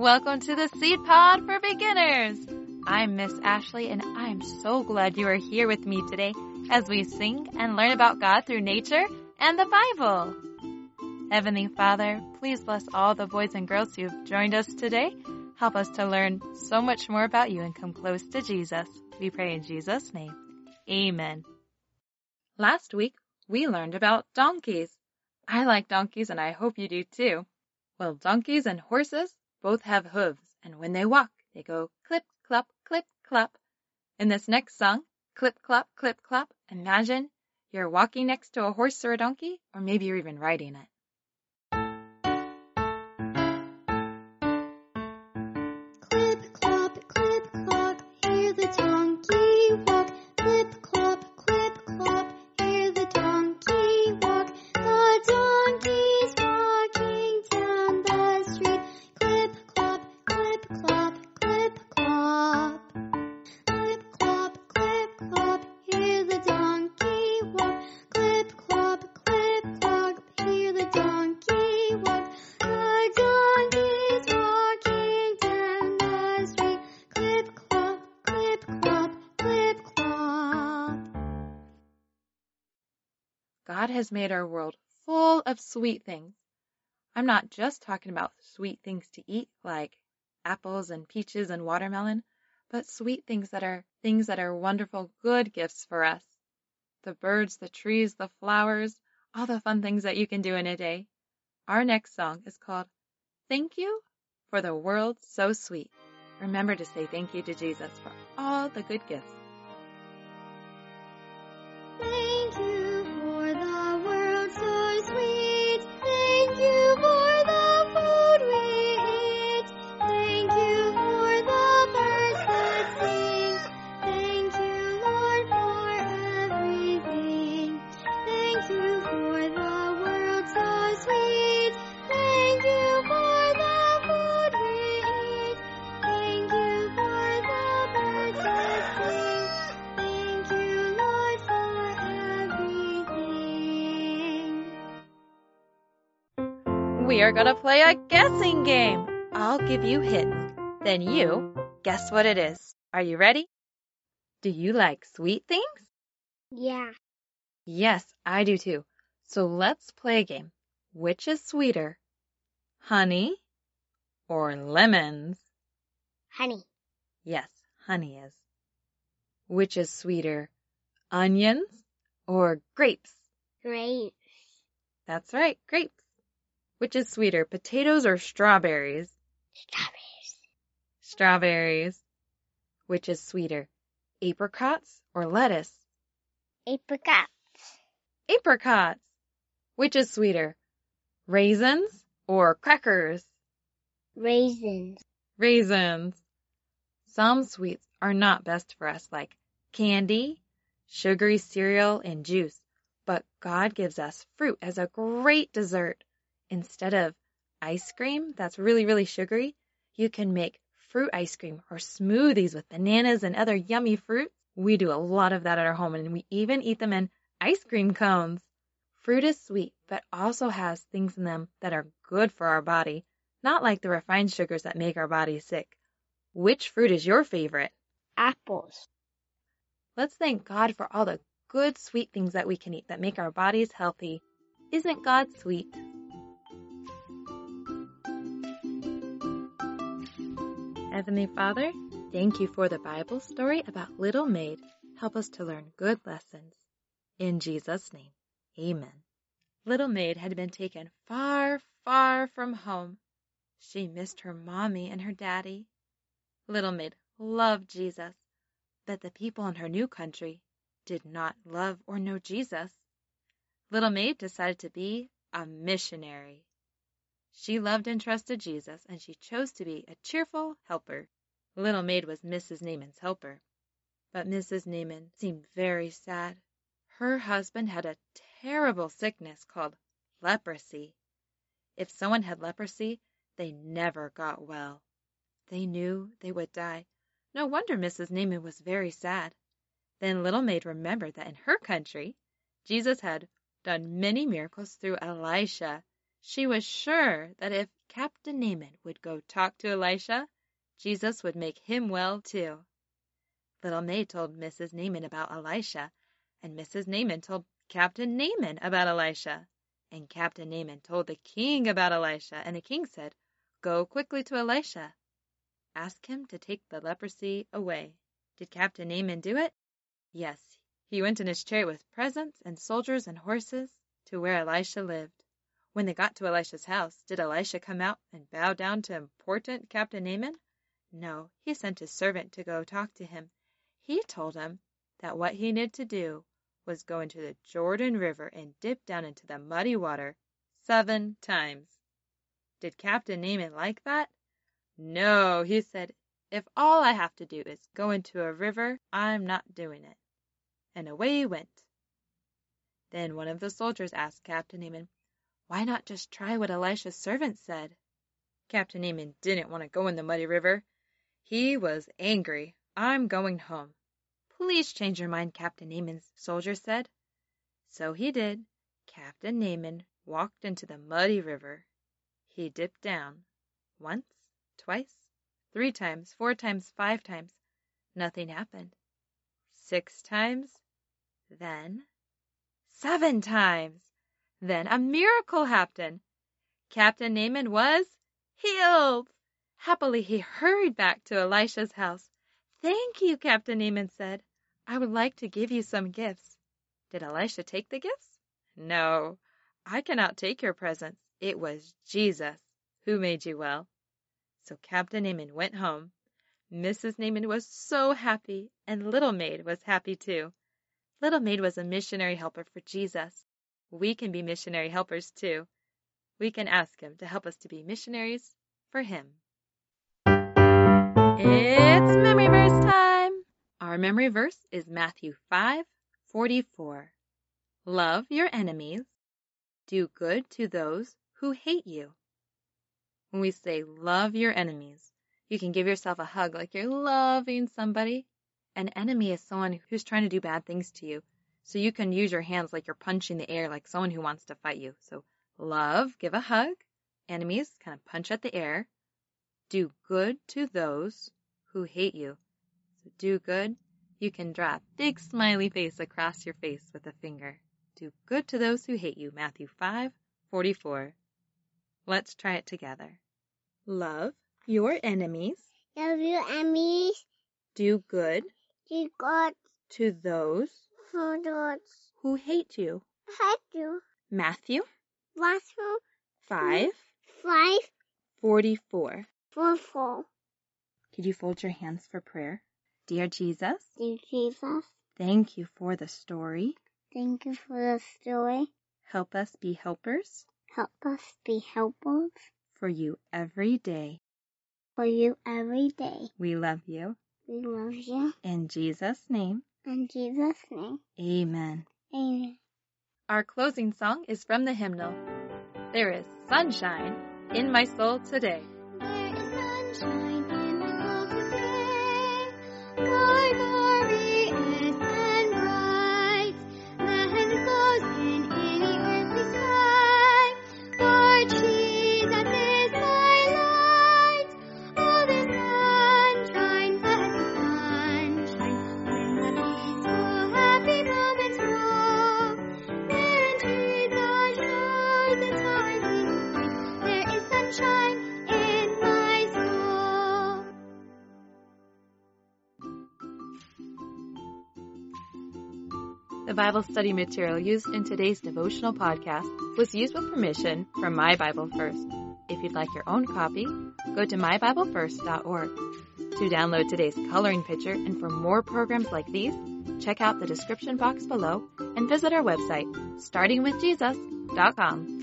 welcome to the Seed Pod for Beginners. I'm Miss Ashley, and I'm so glad you are here with me today as we sing and learn about God through nature and the Bible. Heavenly Father, please bless all the boys and girls who've joined us today. Help us to learn so much more about you and come close to Jesus. We pray in Jesus' name. Amen. Last week, we learned about donkeys. I like donkeys, and I hope you do too. Well, donkeys and horses both have hooves, and when they walk, they go clip, clop, clip, clop. In this next song, clip, clop, imagine you're walking next to a horse or a donkey, or maybe you're even riding it. Clip, clop, hear the donkey walk. Clip, clop, hear the donkey walk. The donkey's walking down the street. Clip, clop, clip, clop. Clip, clop, hear the donkey walk. Clip, clop, hear the donkey walk. The donkey's walking down the street. Clip, clop, clip, clop. God has made our world full of sweet things. I'm not just talking about sweet things to eat like apples and peaches and watermelon, but sweet things that are wonderful, good gifts for us. The birds, the trees, the flowers, all the fun things that you can do in a day. Our next song is called Thank You for the World So Sweet. Remember to say thank you to Jesus for all the good gifts. Thank you for the world so sweet. Thank you for the food we eat. Thank you for the birds that sing. Thank you, Lord, for everything. Thank you for the world so sweet. Thank you for the food we eat. Thank you for the birds that sing. Thank you, Lord, for everything. We are going to play a guessing game. I'll give you hints. Then you guess what it is. Are you ready? Do you like sweet things? Yeah. Yes, I do too. So let's play a game. Which is sweeter, honey or lemons? Honey. Yes, honey is. Which is sweeter, onions or grapes? Great. That's right, grapes. Which is sweeter, potatoes or strawberries? Strawberries. Strawberries. Which is sweeter, apricots or lettuce? Apricots. Apricots. Which is sweeter, raisins or crackers? Raisins. Raisins. Some sweets are not best for us, like candy, sugary cereal, and juice. But God gives us fruit as a great dessert. Instead of ice cream that's really, really sugary, you can make fruit ice cream or smoothies with bananas and other yummy fruits. We do a lot of that at our home, and we even eat them in ice cream cones. Fruit is sweet, but also has things in them that are good for our body, not like the refined sugars that make our bodies sick. Which fruit is your favorite? Apples. Let's thank God for all the good, sweet things that we can eat that make our bodies healthy. Isn't God sweet? Heavenly Father, thank you for the Bible story about Little Maid. Help us to learn good lessons. In Jesus' name, amen. Little Maid had been taken far, far from home. She missed her mommy and her daddy. Little Maid loved Jesus, but the people in her new country did not love or know Jesus. Little Maid decided to be a missionary. She loved and trusted Jesus, and she chose to be a cheerful helper. Little Maid was Mrs. Naaman's helper. But Mrs. Naaman seemed very sad. Her husband had a terrible sickness called leprosy. If someone had leprosy, they never got well. They knew they would die. No wonder Mrs. Naaman was very sad. Then Little Maid remembered that in her country, Jesus had done many miracles through Elisha. She was sure that if Captain Naaman would go talk to Elisha, Jesus would make him well too. Little Maid told Mrs. Naaman about Elisha, and Mrs. Naaman told Captain Naaman about Elisha, and Captain Naaman told the king about Elisha, and the king said, "Go quickly to Elisha. Ask him to take the leprosy away." Did Captain Naaman do it? Yes, he went in his chariot with presents and soldiers and horses to where Elisha lived. When they got to Elisha's house, did Elisha come out and bow down to important Captain Naaman? No, he sent his servant to go talk to him. He told him that what he needed to do was go into the Jordan River and dip down into the muddy water 7 times. Did Captain Naaman like that? No, he said, "If all I have to do is go into a river, I'm not doing it." And away he went. Then one of the soldiers asked Captain Naaman, "Why not just try what Elisha's servant said?" Captain Naaman didn't want to go in the muddy river. He was angry. "I'm going home." "Please change your mind, Captain Naaman's soldier said. So he did. Captain Naaman walked into the muddy river. He dipped down. Once, twice, 3 times, 4 times, 5 times. Nothing happened. 6 times. Then 7 times. Then a miracle happened. Captain Naaman was healed. Happily he hurried back to Elisha's house. "Thank you," Captain Naaman said. "I would like to give you some gifts." Did Elisha take the gifts? No, "I cannot take your presents. It was Jesus who made you well." So Captain Naaman went home. Mrs. Naaman was so happy, and Little Maid was happy too. Little Maid was a missionary helper for Jesus. We can be missionary helpers too. We can ask him to help us to be missionaries for him. It's memory verse time! Our memory verse is Matthew 5:44. Love your enemies. Do good to those who hate you. When we say love your enemies, you can give yourself a hug like you're loving somebody. An enemy is someone who's trying to do bad things to you. So you can use your hands like you're punching the air like someone who wants to fight you. So love, give a hug. Enemies, kind of punch at the air. Do good to those who hate you. So do good. You can draw a big smiley face across your face with a finger. Do good to those who hate you. Matthew 5:44. Let's try it together. Love your enemies. Love your enemies. Do good Do good to those for those who hate you. who hate you. Matthew Matthew 5:44. 5:44. Could you fold your hands for prayer? Dear Jesus, Dear Jesus, thank you for the story. thank you for the story. Help us be helpers Help us be helpers for you every day. for you every day. We love you. We love you. In Jesus' name, In Jesus' name, amen. amen. Our closing song is from the hymnal. There is sunshine in my soul today. There is sunshine in my soul today. God glorious and bright, that glows in any earthly sky. For Jesus is my light. All the sunshine, pleasant sunshine, when the peaceful, happy moments roll. And Jesus shows the time we find. There is sunshine in my soul. The Bible study material used in today's devotional podcast was used with permission from My Bible First. If you'd like your own copy, go to mybiblefirst.org. To download today's coloring picture and for more programs like these, check out the description box below and visit our website, startingwithjesus.com.